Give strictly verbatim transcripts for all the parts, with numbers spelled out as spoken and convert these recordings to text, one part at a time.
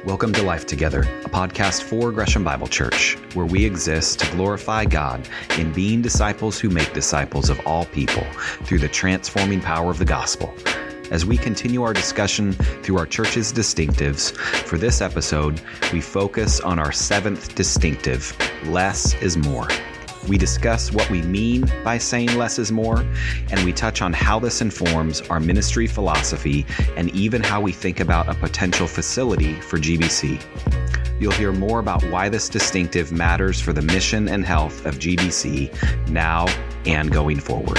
Welcome to Life Together, a podcast for Gresham Bible Church, where we exist to glorify God in being disciples who make disciples of all people through the transforming power of the gospel. As we continue our discussion through our church's distinctives, for this episode, we focus on our seventh distinctive, less is more. We discuss what we mean by saying less is more, and we touch on how this informs our ministry philosophy and even how we think about a potential facility for G B C. You'll hear more about why this distinctive matters for the mission and health of G B C now and going forward.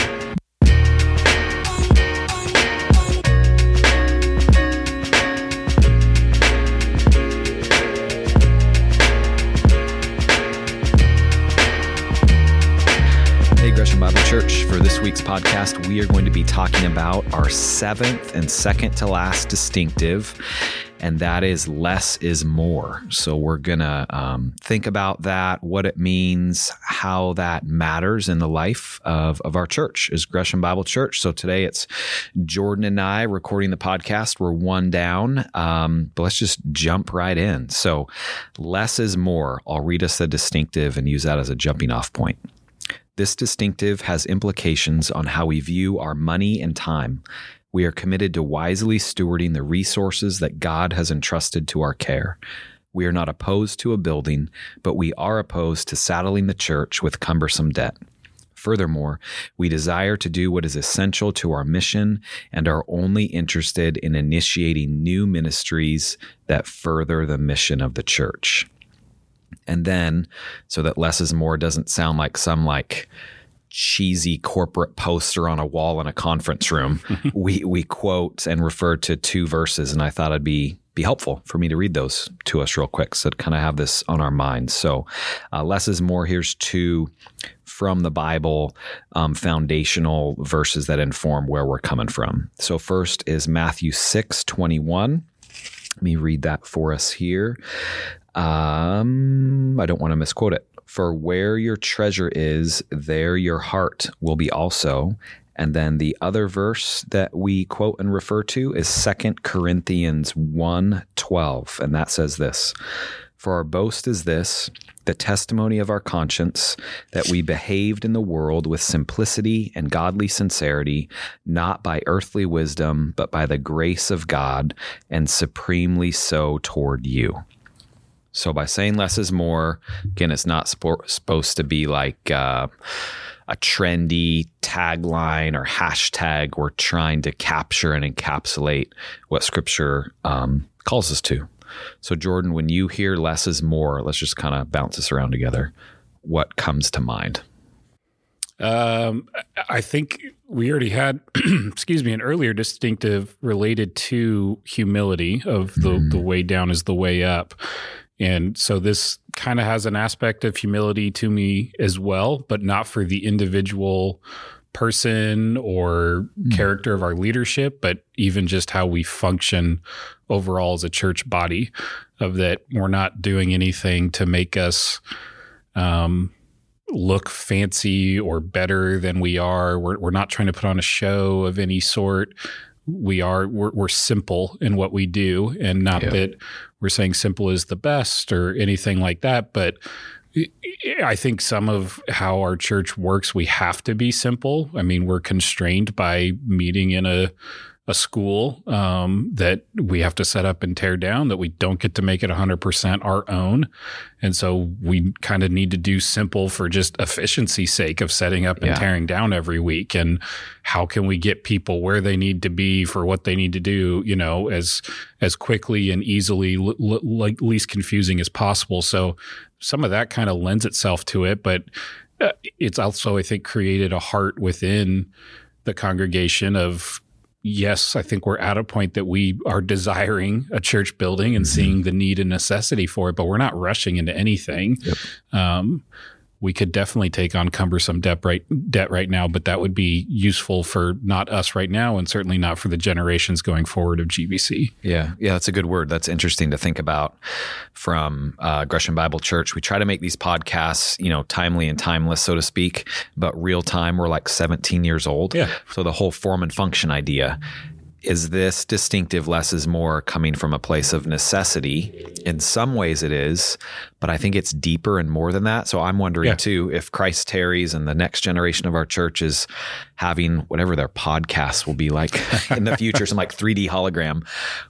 Bible Church, for this week's podcast, we are going to be talking about our seventh and second to last distinctive, and that is less is more. So we're going to um, think about that, what it means, how that matters in the life of, of our church as Gresham Bible Church. So today it's Jordan and I recording the podcast. We're one down, um, but let's just jump right in. So less is more. I'll read us the distinctive and use that as a jumping off point. This distinctive has implications on how we view our money and time. We are committed to wisely stewarding the resources that God has entrusted to our care. We are not opposed to a building, but we are opposed to saddling the church with cumbersome debt. Furthermore, we desire to do what is essential to our mission and are only interested in initiating new ministries that further the mission of the church. And then, so that less is more doesn't sound like some like cheesy corporate poster on a wall in a conference room, we we quote and refer to two verses, and I thought it'd be be helpful for me to read those to us real quick, so to kind of have this on our minds. So, uh, less is more. Here's two from the Bible, um, foundational verses that inform where we're coming from. So, first is Matthew six twenty-one. Let me read that for us here. Um, I don't want to misquote it. For where your treasure is, there your heart will be also. And then the other verse that we quote and refer to is Second Corinthians one twelve. And that says this: For our boast is this, the testimony of our conscience, that we behaved in the world with simplicity and godly sincerity, not by earthly wisdom, but by the grace of God, and supremely so toward you. So by saying less is more, again, it's not sp- supposed to be like uh, a trendy tagline or hashtag. We're trying to capture and encapsulate what Scripture um, calls us to. So Jordan, when you hear less is more, let's just kind of bounce this around together. What comes to mind? Um, I think we already had, excuse me, an earlier distinctive related to humility of the, mm. the way down is the way up. And so this kind of has an aspect of humility to me as well, but not for the individual person or mm. character of our leadership, but even just how we function overall as a church body, of that we're not doing anything to make us um, look fancy or better than we are. We're, we're not trying to put on a show of any sort. We are, we're, we're simple in what we do, and not yeah. that we're saying simple is the best or anything like that. But I think some of how our church works, we have to be simple. I mean, we're constrained by meeting in a, a school um, that we have to set up and tear down, that we don't get to make it one hundred percent our own. And so we kind of need to do simple for just efficiency's sake of setting up and yeah. tearing down every week. And how can we get people where they need to be for what they need to do, you know, as as quickly and easily, l- l- like least confusing as possible. So some of that kind of lends itself to it, but uh, it's also, I think, created a heart within the congregation of, yes, I think we're at a point that we are desiring a church building and mm-hmm. seeing the need and necessity for it, but we're not rushing into anything. Yep. Um, we could definitely take on cumbersome debt right, debt right now, but that would be useful for not us right now, and certainly not for the generations going forward of G B C. Yeah, yeah, that's a good word. That's interesting to think about from uh, Gresham Bible Church. We try to make these podcasts, you know, timely and timeless, so to speak, but real time. We're like seventeen years old. Yeah. So the whole form and function idea, is this distinctive less is more coming from a place of necessity? In some ways it is, but I think it's deeper and more than that. So I'm wondering yeah. too, if Christ tarries and the next generation of our church is having whatever their podcasts will be like in the future, some like three D hologram,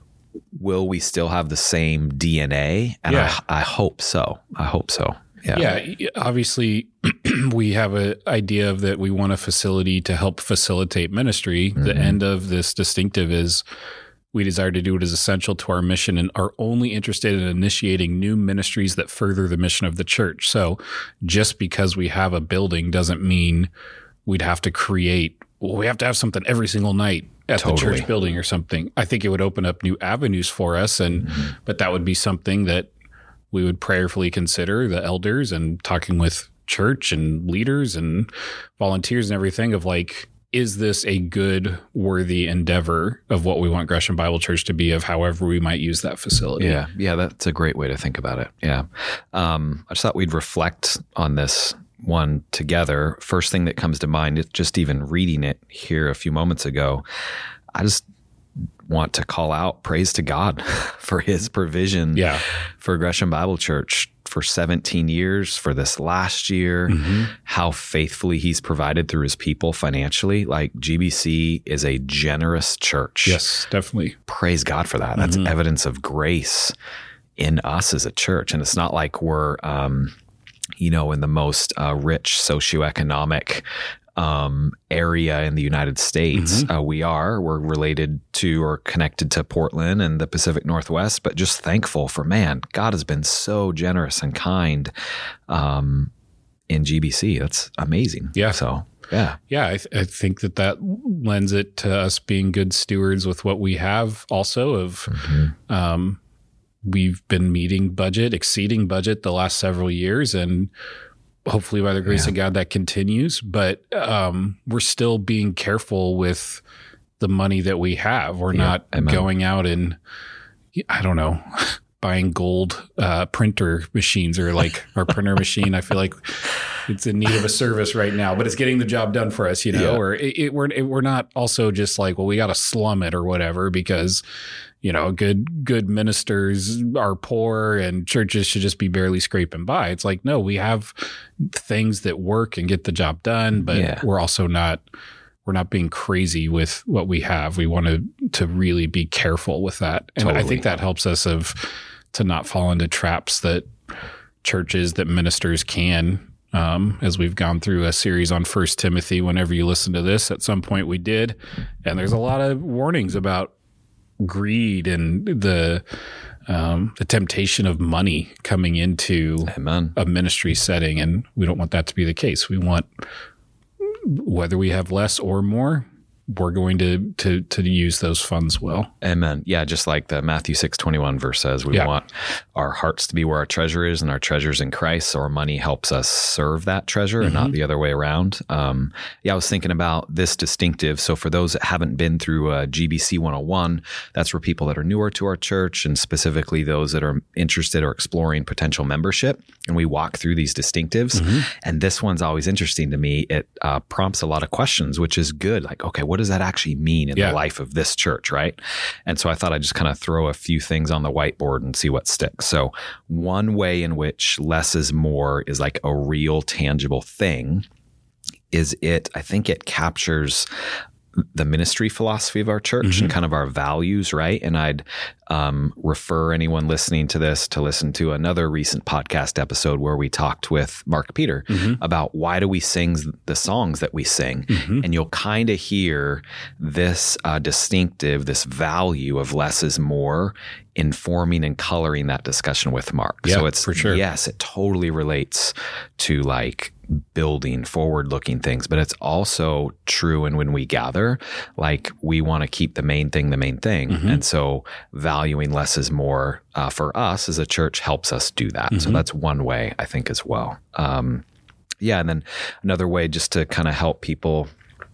will we still have the same D N A? And yeah. I, I hope so. I hope so. Yeah. yeah, obviously we have an idea of that we want a facility to help facilitate ministry. Mm-hmm. The end of this distinctive is we desire to do what is essential to our mission and are only interested in initiating new ministries that further the mission of the church. So just because we have a building doesn't mean we'd have to create, well, we have to have something every single night at totally. the church building or something. I think it would open up new avenues for us, and mm-hmm. but that would be something that we would prayerfully consider, the elders, and talking with church and leaders and volunteers and everything of like, is this a good, worthy endeavor of what we want Gresham Bible Church to be, of however we might use that facility? Yeah. Yeah. That's a great way to think about it. Yeah. Um, I just thought we'd reflect on this one together. First thing that comes to mind is just even reading it here a few moments ago. I just want to call out praise to God for his provision yeah. for Gresham Bible Church for seventeen years, for this last year, mm-hmm. how faithfully he's provided through his people financially. Like G B C is a generous church. Yes, definitely. Praise God for that. That's mm-hmm. evidence of grace in us as a church. And it's not like we're, um, you know, in the most uh, rich socioeconomic um, area in the United States. Mm-hmm. Uh, we are, we're related to or connected to Portland and the Pacific Northwest, but just thankful for, man, God has been so generous and kind um, in G B C. That's amazing. Yeah. So, yeah. Yeah. I, th- I think that that lends it to us being good stewards with what we have also of, mm-hmm. um, we've been meeting budget, exceeding budget the last several years, and hopefully by the grace yeah. of God that continues, but um, we're still being careful with the money that we have. We're yeah, not amen. going out and, I don't know, buying gold uh, printer machines or like our printer machine. I feel like it's in need of a service right now, but it's getting the job done for us, you know, yeah. or it, it, we're, it, we're not also just like, well, we got to slum it or whatever, because you know, good good ministers are poor and churches should just be barely scraping by. It's like, no, we have things that work and get the job done, but yeah. we're also not we're not being crazy with what we have. We want to to really be careful with that. And totally. I think that helps us of to not fall into traps that churches, that ministers can. Um, as we've gone through a series on First Timothy, whenever you listen to this, at some point we did. And there's a lot of warnings about greed and the um, the temptation of money coming into Amen. a ministry setting, and we don't want that to be the case. We want, whether we have less or more, we're going to to to use those funds well. Amen. Yeah, just like the Matthew six twenty-one verse says, we yeah. want our hearts to be where our treasure is, and our treasure's in Christ, so our money helps us serve that treasure mm-hmm. and not the other way around. Um, yeah, I was thinking about this distinctive. So for those that haven't been through uh, G B C one oh one, that's for people that are newer to our church, and specifically those that are interested or exploring potential membership. And we walk through these distinctives. Mm-hmm. And this one's always interesting to me. It uh, prompts a lot of questions, which is good. Like, okay, what does that actually mean in yeah. the life of this church, right? And so I thought I'd just kind of throw a few things on the whiteboard and see what sticks. So one way in which less is more is like a real tangible thing is it, I think it captures the ministry philosophy of our church mm-hmm. and kind of our values, right? And I'd um, refer anyone listening to this to listen to another recent podcast episode where we talked with Mark Peter mm-hmm. about why do we sing the songs that we sing? Mm-hmm. And you'll kind of hear this uh, distinctive, this value of less is more informing and coloring that discussion with Mark. Yeah, so it's, for sure. yes, it totally relates to like building forward-looking things, but it's also true. And when we gather, like we want to keep the main thing the main thing. Mm-hmm. And so valuing less is more uh, for us as a church helps us do that. Mm-hmm. So that's one way I think as well. Um, yeah. And then another way just to kind of help people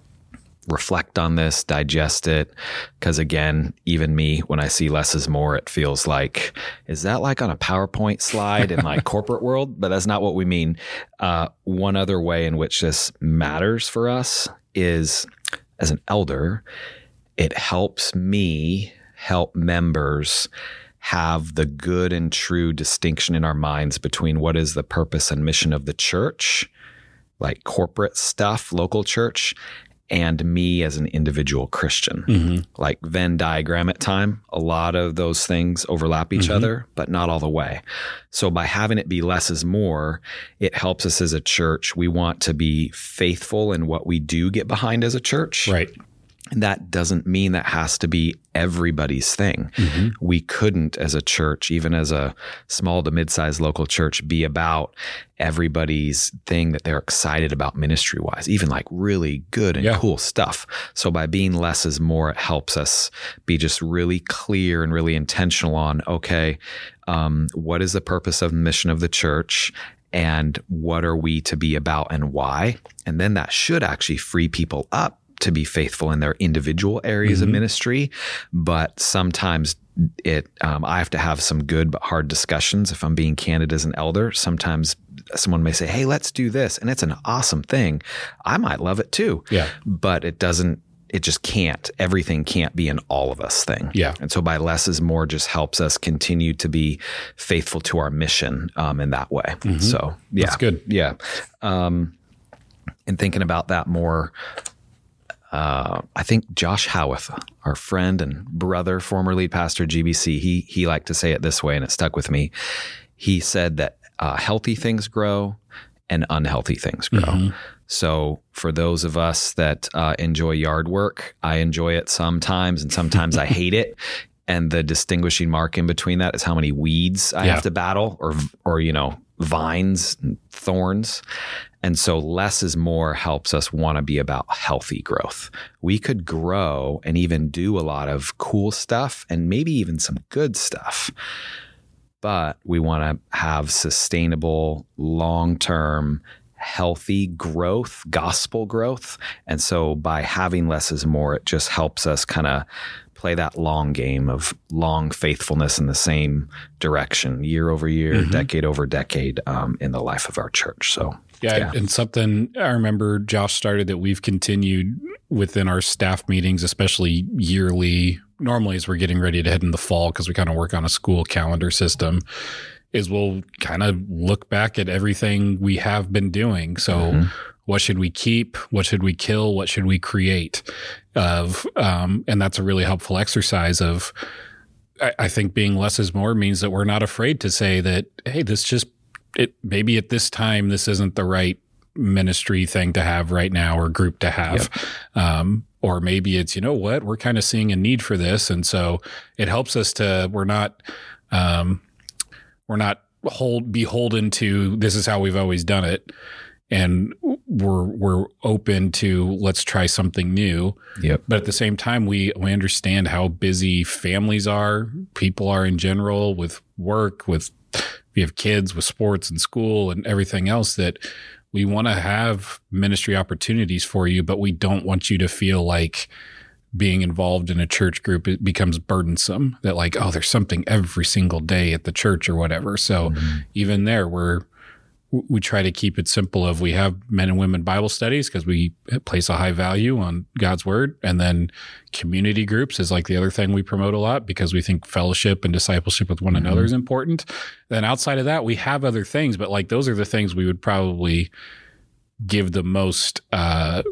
reflect on this, digest it. Because again, even me, when I see less is more, it feels like, is that like on a PowerPoint slide in like corporate world? But that's not what we mean. Uh, one other way in which this matters for us is as an elder, it helps me help members have the good and true distinction in our minds between what is the purpose and mission of the church, like corporate stuff, local church, and me as an individual Christian. Mm-hmm. Like Venn diagram at time, a lot of those things overlap each mm-hmm. other, but not all the way. So by having it be less is more, it helps us as a church. We want to be faithful in what we do get behind as a church. Right. And that doesn't mean that has to be everybody's thing. Mm-hmm. We couldn't, as a church, even as a small to mid-sized local church, be about everybody's thing that they're excited about ministry-wise, even like really good and yeah. cool stuff. So by being less is more, it helps us be just really clear and really intentional on, okay, um, what is the purpose of the mission of the church? And what are we to be about and why? And then that should actually free people up to be faithful in their individual areas mm-hmm. of ministry. But sometimes it, um, I have to have some good but hard discussions. If I'm being candid as an elder, sometimes someone may say, hey, let's do this. And it's an awesome thing. I might love it too. Yeah. But it doesn't, it just can't, everything can't be an all of us thing. Yeah. And so by less is more just helps us continue to be faithful to our mission um, in that way. Mm-hmm. So yeah. That's good. Yeah. Um, and thinking about that more, Uh, I think Josh Howarth, our friend and brother, former lead pastor at G B C, he he liked to say it this way, and it stuck with me. He said that uh, healthy things grow and unhealthy things grow. Mm-hmm. So for those of us that uh, enjoy yard work, I enjoy it sometimes, and sometimes I hate it. And the distinguishing mark in between that is how many weeds I yeah. have to battle, or or you know, vines and thorns. And so less is more helps us want to be about healthy growth. We could grow and even do a lot of cool stuff and maybe even some good stuff, but we want to have sustainable, long-term, healthy growth, gospel growth. And so by having less is more, it just helps us kind of play that long game of long faithfulness in the same direction, year over year, mm-hmm. decade over decade um, in the life of our church. So Yeah, yeah, and something I remember Josh started that we've continued within our staff meetings, especially yearly, normally as we're getting ready to head in the fall, because we kind of work on a school calendar system, is we'll kind of look back at everything we have been doing. So mm-hmm. what should we keep? What should we kill? What should we create? Of um, and that's a really helpful exercise of, I, I think being less is more means that we're not afraid to say that, hey, this just It maybe at this time, this isn't the right ministry thing to have right now or group to have. Yep. Um, or maybe it's, you know what, we're kind of seeing a need for this. And so it helps us to, we're not, um, we're not hold beholden to this is how we've always done it. And we're, we're open to let's try something new. Yep. But at the same time, we, we understand how busy families are, people are in general with work, with, we have kids with sports and school and everything else, that we want to have ministry opportunities for you, but we don't want you to feel like being involved in a church group, it becomes burdensome, that like, oh, there's something every single day at the church or whatever. So mm-hmm. even there, we're, we try to keep it simple of we have men and women Bible studies because we place a high value on God's word. And then community groups is like the other thing we promote a lot because we think fellowship and discipleship with one mm-hmm. another is important. Then outside of that, we have other things, but like those are the things we would probably give the most, uh,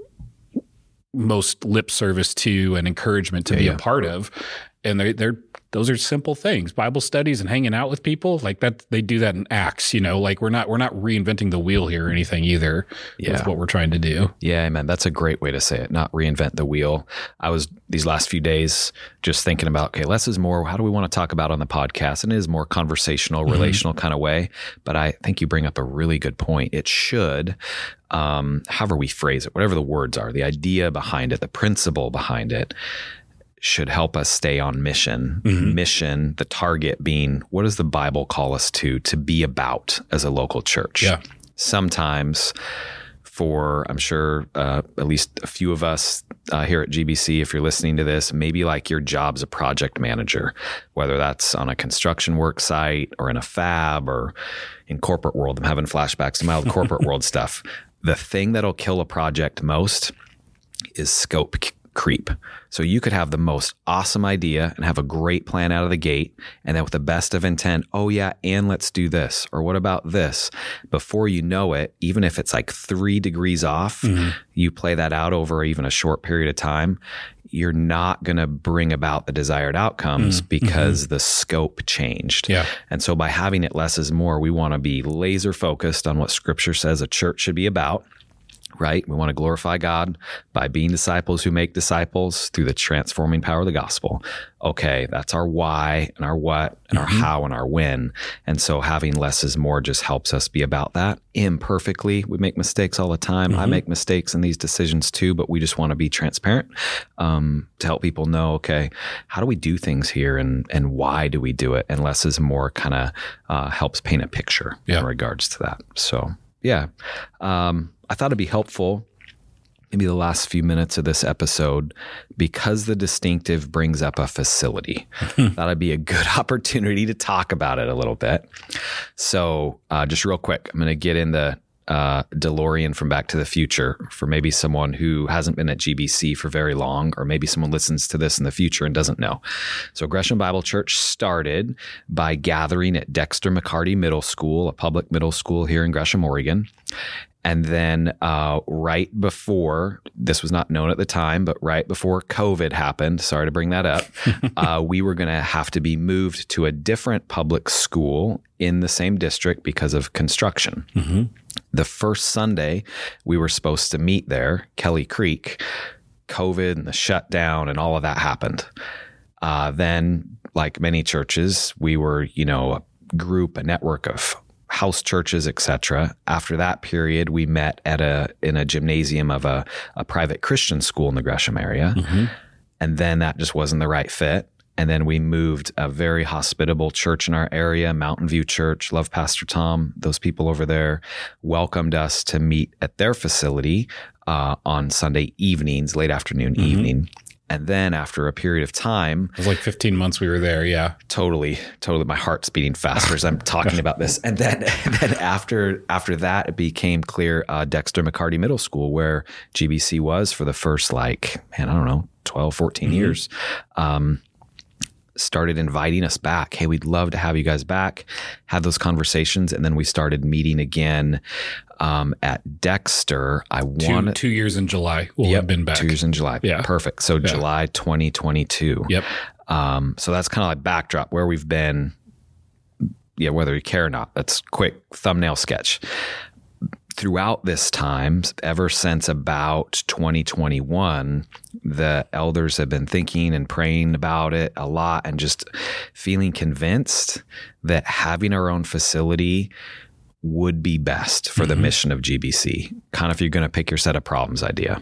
most lip service to and encouragement to yeah, be yeah. a part of. And they're, they're, those are simple things, Bible studies and hanging out with people like that. They do that in Acts, you know, like we're not, we're not reinventing the wheel here or anything either. Yeah. With what we're trying to do. Yeah, man. That's a great way to say it. Not reinvent the wheel. I was these last few days just thinking about, okay, less is more. How do we want to talk about on the podcast? And it is more conversational, mm-hmm. relational kind of way. But I think you bring up a really good point. It should, um, however we phrase it, whatever the words are, the idea behind it, the principle behind it, should help us stay on mission. Mm-hmm. Mission, the target being, what does the Bible call us to, to be about as a local church? Yeah. Sometimes for, I'm sure, uh, at least a few of us uh, here at G B C, if you're listening to this, maybe like your job's a project manager, whether that's on a construction work site or in a fab or in corporate world. I'm having flashbacks to my old corporate world stuff. The thing that'll kill a project most is scope creep. So you could have the most awesome idea and have a great plan out of the gate. And then with the best of intent, oh yeah, and let's do this. Or what about this? Before you know it, even if it's like three degrees off, mm-hmm. you play that out over even a short period of time, you're not going to bring about the desired outcomes mm-hmm. because mm-hmm. the scope changed. Yeah. And so by having it less is more, we want to be laser focused on what Scripture says a church should be about. Right? We want to glorify God by being disciples who make disciples through the transforming power of the gospel. Okay, that's our why and our what and mm-hmm. our how and our when. And so having less is more just helps us be about that imperfectly. We make mistakes all the time. Mm-hmm. I make mistakes in these decisions too, but we just want to be transparent um, to help people know, okay, how do we do things here and and why do we do it? And less is more kind of uh, helps paint a picture yeah. in regards to that. So yeah. Um, I thought it'd be helpful, maybe the last few minutes of this episode, because the distinctive brings up a facility. That'd be a good opportunity to talk about it a little bit. So uh, just real quick, I'm going to get in the uh, DeLorean from Back to the Future for maybe someone who hasn't been at G B C for very long, or maybe someone listens to this in the future and doesn't know. So Gresham Bible Church started by gathering at Dexter McCarty Middle School, a public middle school here in Gresham, Oregon. And then uh, right before, this was not known at the time, but right before COVID happened, sorry to bring that up, uh, we were going to have to be moved to a different public school in the same district because of construction. Mm-hmm. The first Sunday we were supposed to meet there, Kelly Creek, COVID and the shutdown and all of that happened. Uh, then, like many churches, we were, you know, a group, a network of house churches, et cetera. After that period, we met at a in a gymnasium of a, a private Christian school in the Gresham area. Mm-hmm. And then that just wasn't the right fit. And then we moved a very hospitable church in our area, Mountain View Church. Love Pastor Tom. Those people over there welcomed us to meet at their facility uh, on Sunday evenings, late afternoon, mm-hmm. evening. And then after a period of time, it was like fifteen months we were there. Yeah, totally. Totally. My heart's beating faster as I'm talking about this. And then, and then after, after that, it became clear, uh, Dexter McCarty Middle School, where G B C was for the first, like, man, I don't know, twelve, fourteen mm-hmm. years, um, started inviting us back. Hey, we'd love to have you guys back, have those conversations. And then we started meeting again um, at Dexter. I want two years in July. We'll yep, have been back. Two years in July. Yeah. Perfect. So yeah. July twenty twenty-two. Yep. Um, so that's kind of like backdrop where we've been. Yeah. Whether you care or not, that's quick thumbnail sketch. Throughout this time, ever since about twenty twenty-one, the elders have been thinking and praying about it a lot and just feeling convinced that having our own facility would be best for mm-hmm. the mission of G B C. Kind of if you're going to pick your set of problems idea.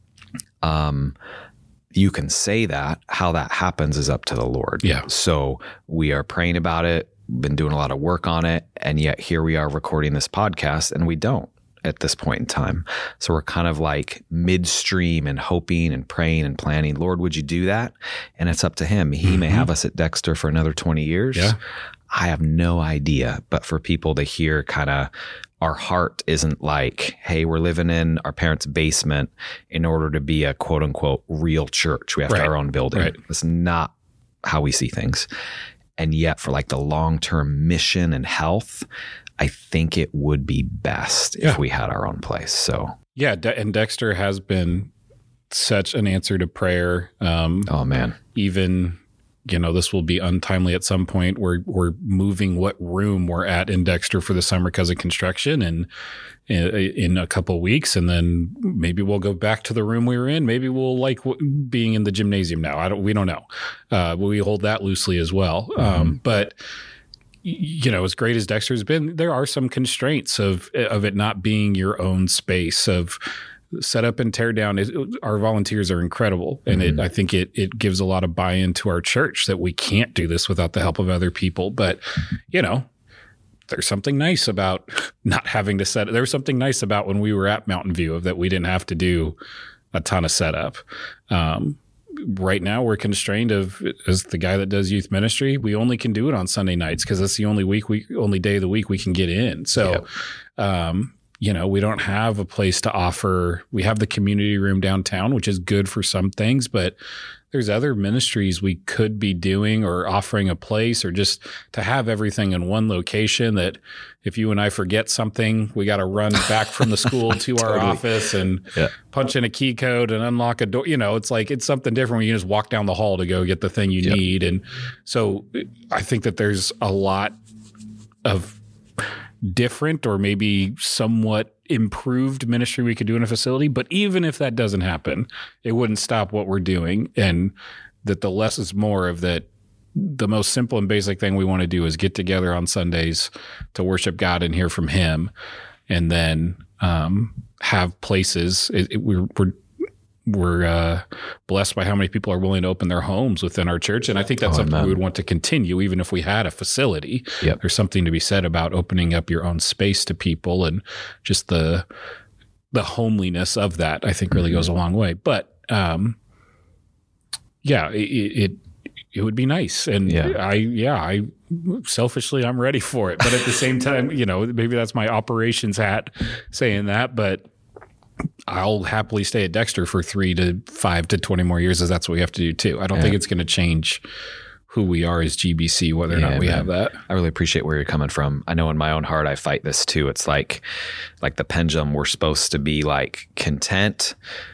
Um, you can say that. How that happens is up to the Lord. Yeah. So we are praying about it, been doing a lot of work on it, and yet here we are recording this podcast and we don't at this point in time. So we're kind of like midstream and hoping and praying and planning, Lord, would you do that? And it's up to him. He mm-hmm. may have us at Dexter for another twenty years. Yeah. I have no idea. But for people to hear kind of our heart isn't like, hey, we're living in our parents' basement in order to be a quote unquote real church. We have right. our own building. Right. That's not how we see things. And yet for like the long-term mission and health, I think it would be best yeah. if we had our own place. So yeah. De- and Dexter has been such an answer to prayer. Um, oh man. Even, you know, this will be untimely at some point. We're, we're moving what room we're at in Dexter for the summer because of construction and in, in a couple of weeks. And then maybe we'll go back to the room we were in. Maybe we'll like w- being in the gymnasium now. I don't, we don't know. Uh, but we hold that loosely as well. Mm-hmm. Um, but you know, as great as Dexter's been, there are some constraints of, of it not being your own space of set up and tear down. Our volunteers are incredible. And mm-hmm. it, I think it, it gives a lot of buy-in to our church that we can't do this without the help of other people. But, you know, there's something nice about not having to set it. There was something nice about when we were at Mountain View of that we didn't have to do a ton of setup. Um, right now we're constrained of, as the guy that does youth ministry, we only can do it on Sunday nights because that's the only week we only day of the week we can get in. So, yeah. um, you know, we don't have a place to offer. We have the community room downtown, which is good for some things, but there's other ministries we could be doing or offering a place, or just to have everything in one location that if you and I forget something, we got to run back from the school to Totally. our office and Yeah. punch in a key code and unlock a door. You know, it's like, it's something different when you just walk down the hall to go get the thing you Yep. need. And so I think that there's a lot of different or maybe somewhat improved ministry we could do in a facility. But even if that doesn't happen, it wouldn't stop what we're doing. And that the less is more of that. The most simple and basic thing we want to do is get together on Sundays to worship God and hear from him. And then um, have places. It, it, we're, we're We're uh, blessed by how many people are willing to open their homes within our church. And I think that's Oh, something amen. we would want to continue, even if we had a facility. Yep. There's something to be said about opening up your own space to people, and just the the homeliness of that, I think, really Mm-hmm. goes a long way. But um, yeah, it, it it would be nice. And Yeah. I, yeah, I selfishly, I'm ready for it. But at the same time, you know, maybe that's my operations hat saying that, but I'll happily stay at Dexter for three to five to twenty more years, as that's what we have to do too. I don't Yeah. think it's going to change who we are as G B C, whether or Yeah, not we man. have that. I really appreciate where you're coming from. I know in my own heart, I fight this too. It's like, like the pendulum, we're supposed to be like content,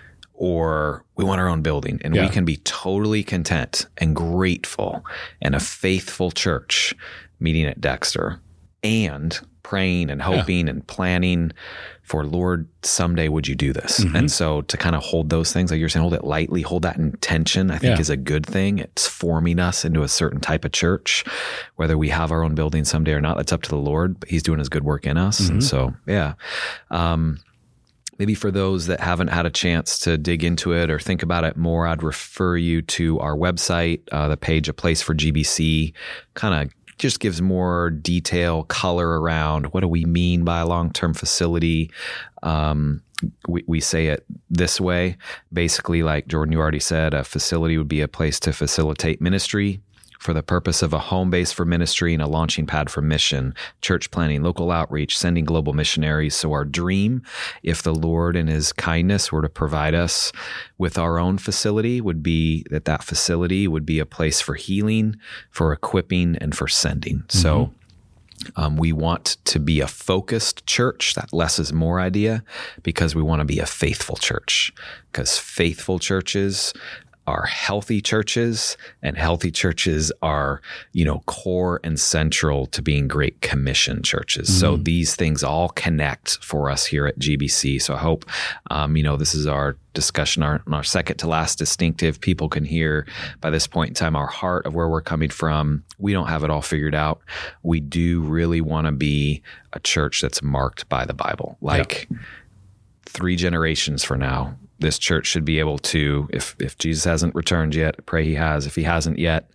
or we want our own building, and Yeah. we can be totally content and grateful and a faithful church meeting at Dexter and praying and hoping and planning for, Lord, someday would you do this? Mm-hmm. And so to kind of hold those things, like you're saying, hold it lightly, hold that intention, I think Yeah. is a good thing. It's forming us into a certain type of church, whether we have our own building someday or not. That's up to the Lord, but he's doing his good work in us. Mm-hmm. And so, yeah. Um, Maybe for those that haven't had a chance to dig into it or think about it more, I'd refer you to our website, uh, the page, A Place for G B C, kind of just gives more detail, color around what do we mean by a long-term facility. Um, we, we say it this way, basically, like Jordan, you already said, a facility would be a place to facilitate ministry for the purpose of a home base for ministry and a launching pad for mission, church planning, local outreach, sending global missionaries. So our dream, if the Lord in his kindness were to provide us with our own facility, would be that that facility would be a place for healing, for equipping, and for sending. Mm-hmm. So Um, we want to be a focused church, that less is more idea, because we want to be a faithful church, because faithful churches are healthy churches, and healthy churches are, you know, core and central to being Great Commission churches. Mm-hmm. So these things all connect for us here at G B C. So I hope, um, you know, this is our discussion, our, our second to last distinctive. People can hear by this point in time our heart of where we're coming from. We don't have it all figured out. We do really want to be a church that's marked by the Bible. Like yeah. three generations from now, this church should be able to, if if Jesus hasn't returned yet, I pray he has. If he hasn't yet,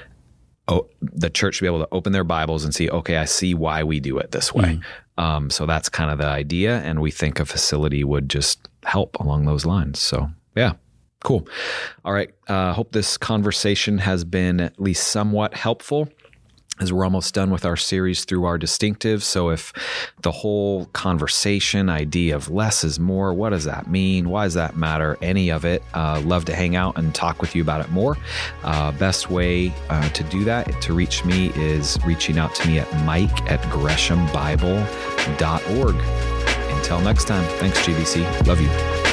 oh, the church should be able to open their Bibles and see, okay, I see why we do it this way. Mm-hmm. Um, so that's kind of the idea, and we think a facility would just help along those lines. So yeah, cool. All right. Uh, hope this conversation has been at least somewhat helpful, as we're almost done with our series through our distinctives. So if the whole conversation idea of less is more, what does that mean? Why does that matter? Any of it, uh, love to hang out and talk with you about it more. Uh, best way uh, to do that, to reach me, is reaching out to me at mike at gresham bible dot org. Until next time, thanks, G B C. Love you.